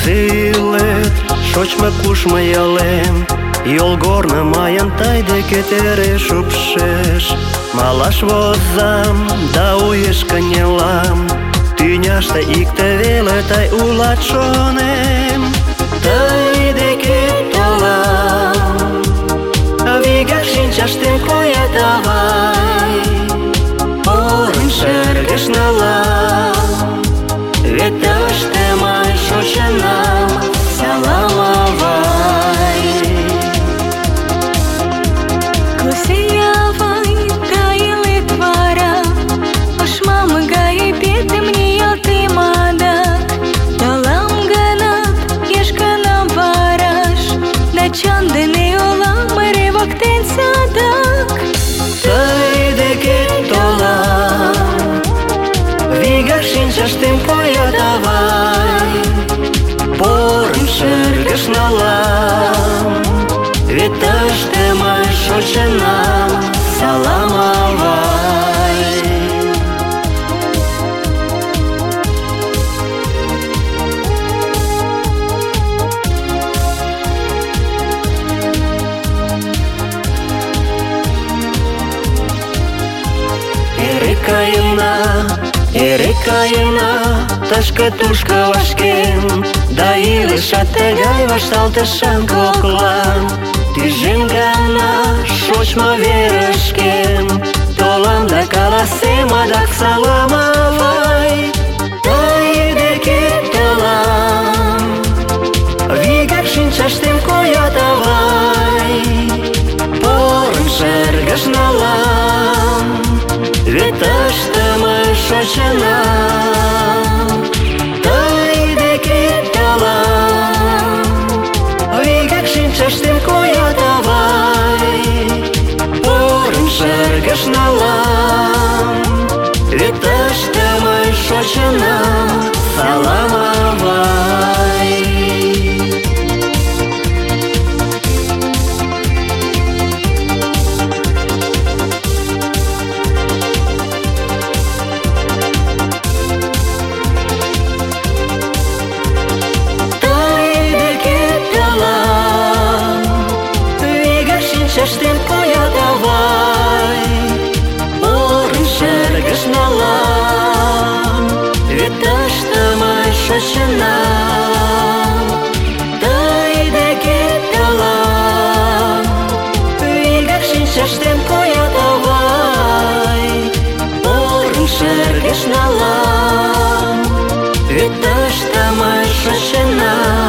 illet, shoqme kush më jallem. Yolgorna majan taj dhe ketere shupshesh. Malash vozam, da ujesh ka një lam. Ty njashte i këte vele taj ula qonem. Taj dhe këtë lam, viga kshin qashtim koja ta vaj. Por në shërgësh në lam, vetë është e maj shoqenam. Salam avaj. Kusia vaj, ta i let vara, është ma më ga i pjetim një jati madak. Dalam gënat, jesh këna varash, në qandën e olam, më revokten sadak. Taj dhe këtë lam, viga kshin qashtim koja ta vaj. Por në shërgësh në lam, vetë është e maj shoqenam. Salam avaj. Erika jena, tash këtushka vashkem. Da i lishat e gaj vashtal të shan koklan. Ty zhem gana, shoq ma vere shkem. Tolam da kala sema dak salam avaj. Da i dhe këtë lam, viga kshin qashtim koja ta vaj. Por në shërgësh në lam, vetë është më shoqenam. Taj dhe këtë lam, viga kshin qashtim koja ta vaj. Por në shërgësh në lam, vetë është më shoqenam. Salam avaj. Qashtim koja ta vaj. Por në shërgësh në lam, vetë është më shoqenam. Taj dhe këtë lam, viga kshin qashtim koja ta vaj. Por në shërgësh në lam, vetë është më shoqenam.